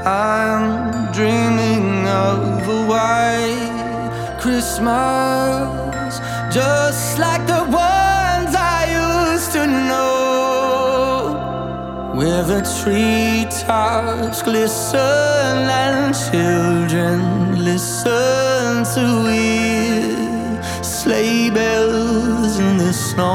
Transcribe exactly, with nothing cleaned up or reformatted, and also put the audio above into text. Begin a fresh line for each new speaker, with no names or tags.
I'm dreaming of a white Christmas, just like the ones I used to know, where the treetops glisten and children listen to hear sleigh bells in the snow.